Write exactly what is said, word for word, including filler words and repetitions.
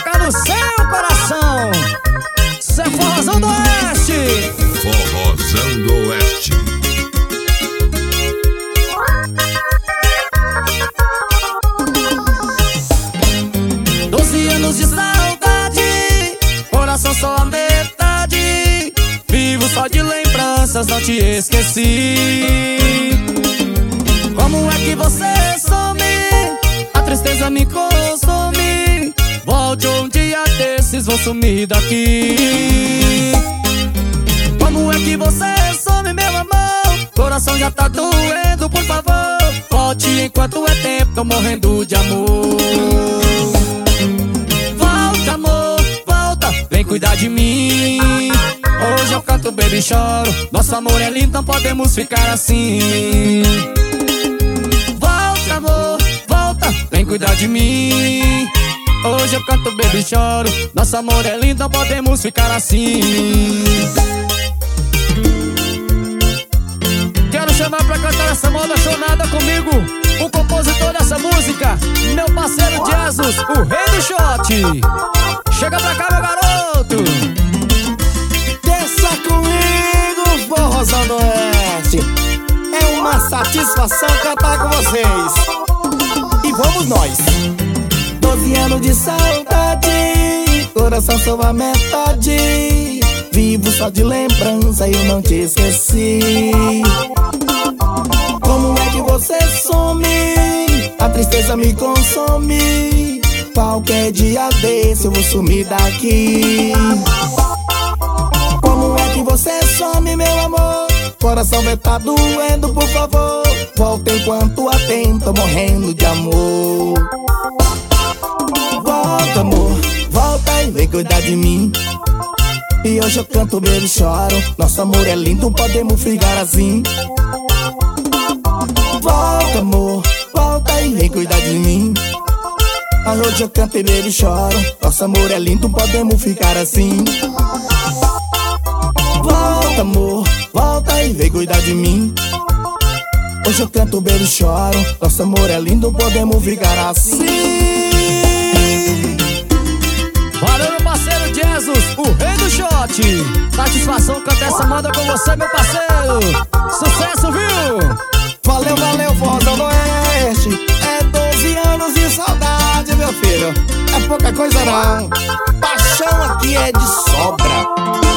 tocar no seu coração. Isso é Forrozão do Oeste. Forrozão do Oeste. Doze anos de saudade, coração só a metade. Vivo só de lembranças, não te esqueci. Como é que você some? A tristeza me consome. Volte um dia desses, vou sumir daqui. Como é que você some, meu amor? Coração já tá doendo, por favor. Volte enquanto é tempo, tô morrendo de amor. Volta, amor, volta, vem cuidar de mim. Hoje eu canto, baby, choro. Nosso amor é lindo, não podemos ficar assim. Volta, amor, volta, vem cuidar de mim. Hoje eu canto, baby, choro. Nosso amor é lindo, não podemos ficar assim. Quero chamar pra cantar essa moda chonada comigo o compositor dessa música, meu parceiro Jesus, o rei do shot. Chega pra cá, meu garoto. Desça comigo, Forrozão do Oeste. É uma satisfação cantar com vocês. E vamos nós. Doze anos de saudade, coração só a metade. Vivo só de lembrança, eu não te esqueci. Como é que você some? A tristeza me consome. Qualquer dia desse eu vou sumir daqui. Como é que você some, meu amor? Coração vai tá doendo, por favor. Volta enquanto há tempo, tô morrendo de amor. Volta, amor, volta e vem cuidar de mim. E hoje eu canto, bebo e choro. Nosso amor é lindo, não podemos ficar assim. Volta, amor, volta e vem cuidar de mim. Hoje eu canto, bebo e choro. Nosso amor é lindo, não podemos ficar assim. Volta, amor, volta e vem cuidar de mim. Hoje eu canto, bebo e choro. Nosso amor é lindo, não podemos ficar assim. Valeu, meu parceiro Jesus, o rei do shot. Satisfação cantar essa moda com você, meu parceiro. Sucesso, viu? Valeu, valeu, Forrozão do Oeste. É doze anos de saudade, meu filho. É pouca coisa não. Paixão aqui é de sobra.